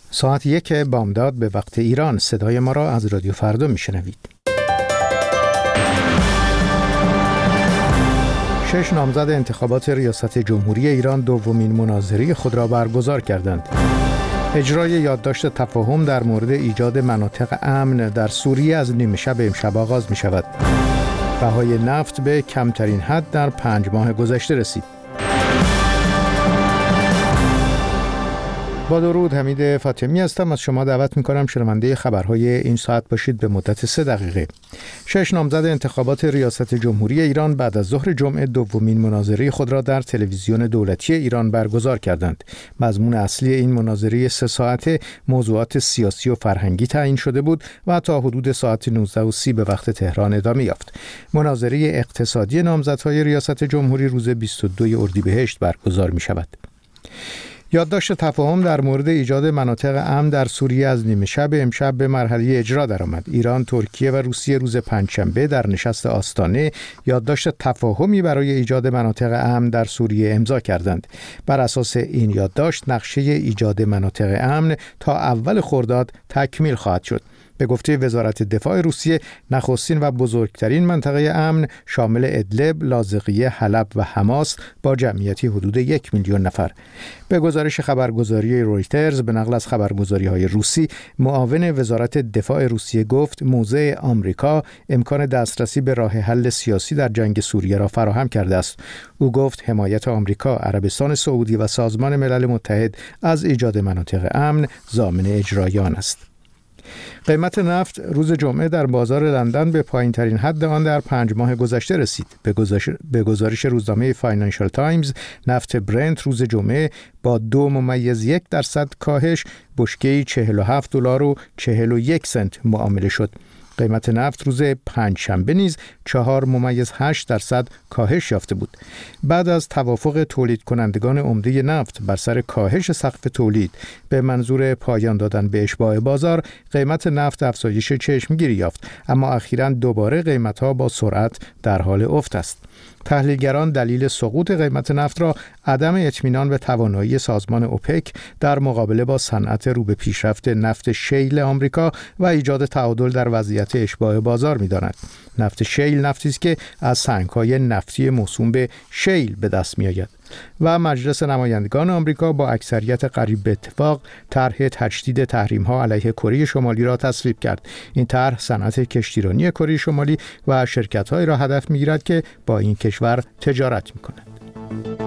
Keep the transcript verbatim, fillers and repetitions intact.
ساعت یک بامداد به وقت ایران. صدای ما را از رادیو فردا میشنوید. شش نامزد انتخابات ریاست جمهوری ایران دومین مناظره خود را برگزار کردند. اجرای یادداشت تفاهم در مورد ایجاد مناطق امن در سوریه از نیمه شب امشب آغاز می شود. بهای نفت به کمترین حد در پنج ماه گذشته رسید. با درود، حمید فاطمی هستم. از شما دعوت می‌کنم شنونده خبرهای این ساعت باشید به مدت سه دقیقه. شش نامزد انتخابات ریاست جمهوری ایران بعد از ظهر جمعه دومین مناظره خود را در تلویزیون دولتی ایران برگزار کردند. مضمون اصلی این مناظره سه ساعته موضوعات سیاسی و فرهنگی تعیین شده بود و تا حدود ساعت نوزده و سی به وقت تهران ادامه یافت. مناظره اقتصادی نامزدهای ریاست جمهوری روز بیست و دوم اردیبهشت برگزار می‌شود. یادداشت تفاهم در مورد ایجاد مناطق امن در سوریه از نیمه شب امشب به مرحله اجرا درآمد. ایران، ترکیه و روسیه روز پنجشنبه در نشست آستانه یادداشت تفاهمی برای ایجاد مناطق امن در سوریه امضا کردند. بر اساس این یادداشت نقشه ایجاد مناطق امن تا اول خرداد تکمیل خواهد شد. به گفته وزارت دفاع روسیه، نخستین و بزرگترین منطقه امن شامل ادلب، لاذقیه، حلب و حماس با جمعیتی حدود یک میلیون نفر. به گزارش خبرگزاری رویترز به نقل از خبرگزاری‌های روسی، معاون وزارت دفاع روسیه گفت موضع آمریکا امکان دسترسی به راه حل سیاسی در جنگ سوریه را فراهم کرده است. او گفت حمایت آمریکا، عربستان سعودی و سازمان ملل متحد از ایجاد مناطق امن ضامن اجرای آن است. قیمت نفت روز جمعه در بازار لندن به پایین‌ترین حد آن در پنج ماه گذشته رسید. به گزارش, به گزارش روزنامه فاینانشال تایمز، نفت برنت روز جمعه با دو ممیز یک درصد کاهش بشکه‌ای چهل و هفت دلار و چهل و یک سنت معامله شد. قیمت نفت روز پنجشنبه نیز چهار ممیز هشت درصد کاهش یافته بود. بعد از توافق تولید کنندگان عمده نفت بر سر کاهش سقف تولید به منظور پایان دادن به اشباع بازار، قیمت نفت افزایش چشمگیری یافت، اما اخیراً دوباره قیمت‌ها با سرعت در حال افت است. تحلیلگران دلیل سقوط قیمت نفت را عدم اطمینان به توانایی سازمان اوپک در مقابله با صنعت رو به پیشرفت نفت شیل آمریکا و ایجاد تعادل در وضعیت اشباع بازار می‌دانند. نفت شیل نفتی است که از سنگ‌های نفتی موسوم به شیل به دست می‌آید و مجلس نمایندگان آمریکا با اکثریت قریب به اتفاق طرح تجدید تحریم‌ها علیه کره شمالی را تصویب کرد. این طرح صنعت کشتیرانی کره شمالی و شرکت‌هایی را هدف می‌گیرد که با این کشور تجارت می‌کنند.